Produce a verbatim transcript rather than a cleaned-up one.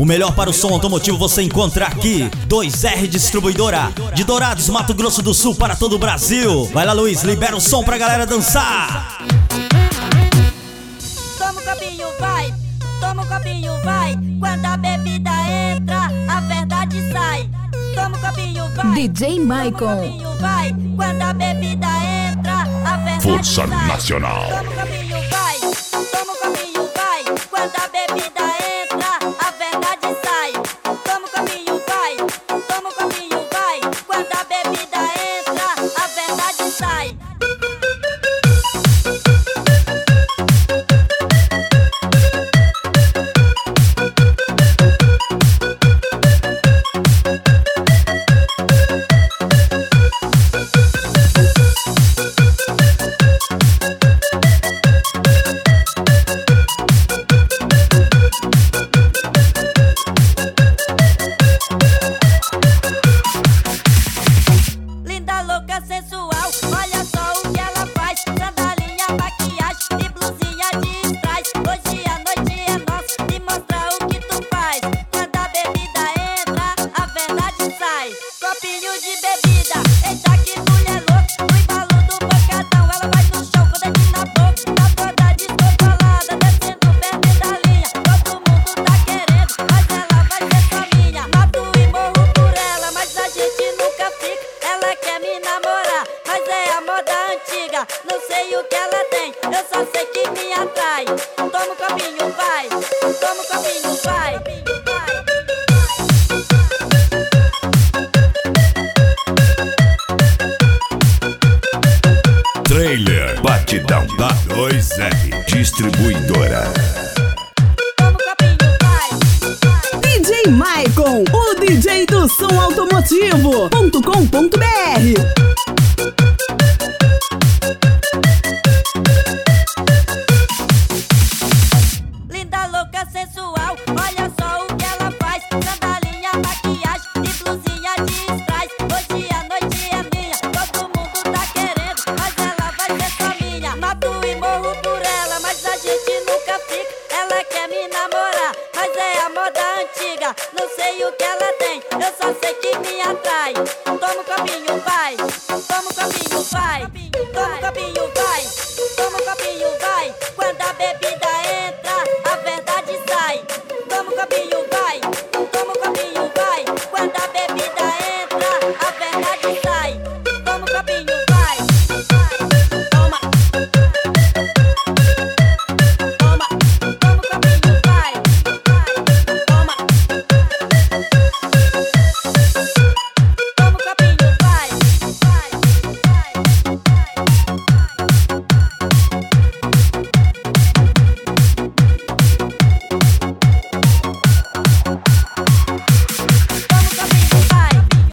melhor para o som automotivo você encontra aqui. dois R Distribuidora, de Dourados, Mato Grosso do Sul para todo o Brasil. Vai lá, Luiz, libera o som pra galera dançar. Toma um copinho, vai, toma um copinho, vai. Quando a bebida entra, a verdade sai. Toma um copinho, vai, D J Maicon. Toma um copinho, vai. Quando a bebida entra, a verdade Força sai. Nacional. Toma um copinho, vai, toma um copinho, vai. Quando a bebida entra, a verdade sai. Toma um copinho, vai, toma um copinho, vai. Quando a bebida entra, a verdade sai. Não sei o que ela tem, eu só sei que me atrai. Toma um copinho, vai, toma um copinho, vai. Trailer Batidão da dois R Distribuidora. Toma um copinho, vai. D J Maicon, o D J do som automotivo ponto com ponto B R. Sensual, olha só o que ela faz. Sandalinha, maquiagem e blusinha de strass. Hoje a noite é minha, todo mundo tá querendo, mas ela vai ser só minha. Mato e morro por ela, mas a gente nunca fica. Ela quer me namorar, mas é a moda antiga. Não sei o que ela tem, eu só sei que me atrai. Toma um copinho, vai, toma um copinho, vai. Toma um copinho, vai, toma um copinho, vai. Quando a bebida